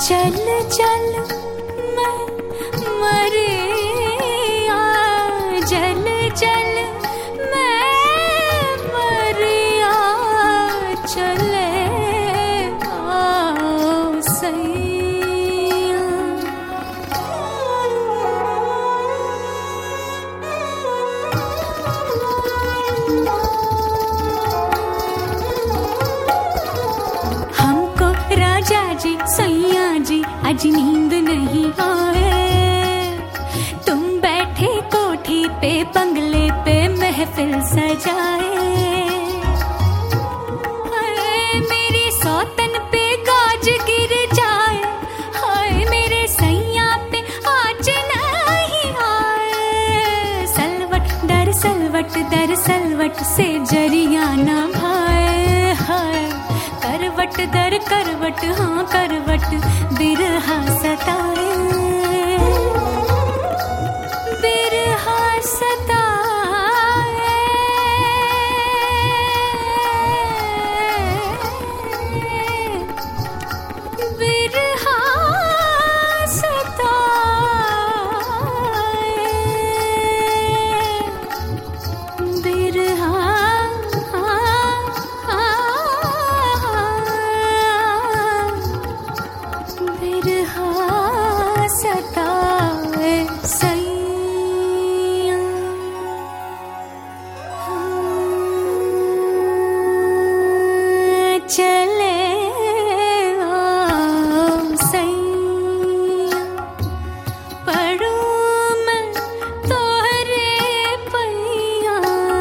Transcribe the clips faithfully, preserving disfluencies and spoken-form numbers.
चल चल मैं मरिया, जल जल मैं मरिया, चले आओ सैया। हमको राजा जी सैया जी आज नींद नहीं आए, तुम बैठे कोठी पे बंगले पे महफिल सजाए। हाय मेरी सौतन पे गाज गिर जाए, हाय मेरे सैया पे आज नहीं आए। सलवट दर सलवट दर सलवट से जरिया ना भाए, हाय करवट दर करवट हाँ करवट बिरहा सताए, बिरहा सताए, बिरहा सताए, बिरहा सताए सैया। चले आओ सैया, पढ़ूं मैं तोहरे पैया,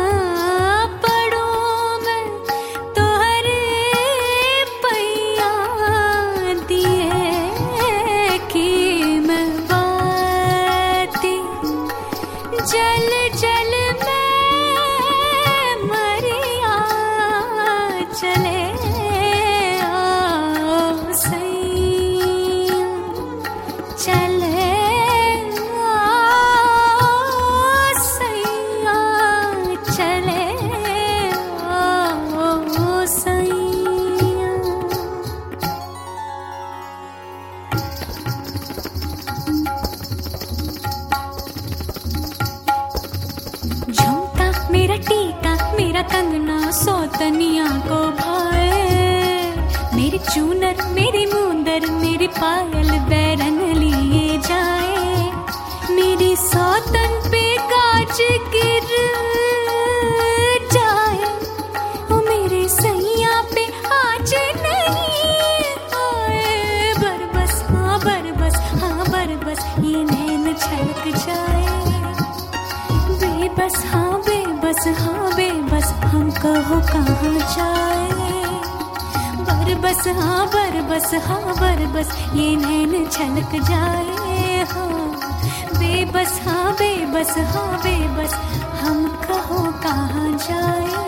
पढ़ूं मैं तोहरे पैया, दिए की मैं बाती, जल जल मैं मरिया, चले आओ सैया, चले आओ सैया, चले आओ सैया। झुमका मेरा टीका मेरा कंगना सौतनिया को भाए, मेरी चूनर मेरी मूंदर मेरी पायल बैरन लिए जाए। मेरी सौतन पे गाज गिर जाए, ओ मेरे सैया पे आज नहीं आए। बरबस हाँ बरबस हाँ बरबस ये नैन छलक जाए, बेबस हाँ बेबस हाँ बेबस हम कहो कहाँ जाए। बरबस हाँ बरबस हाँ बरबस ये नैन छलक जाए, हाँ बेबस हाँ बेबस हाँ बेबस हम कहो कहाँ जाए।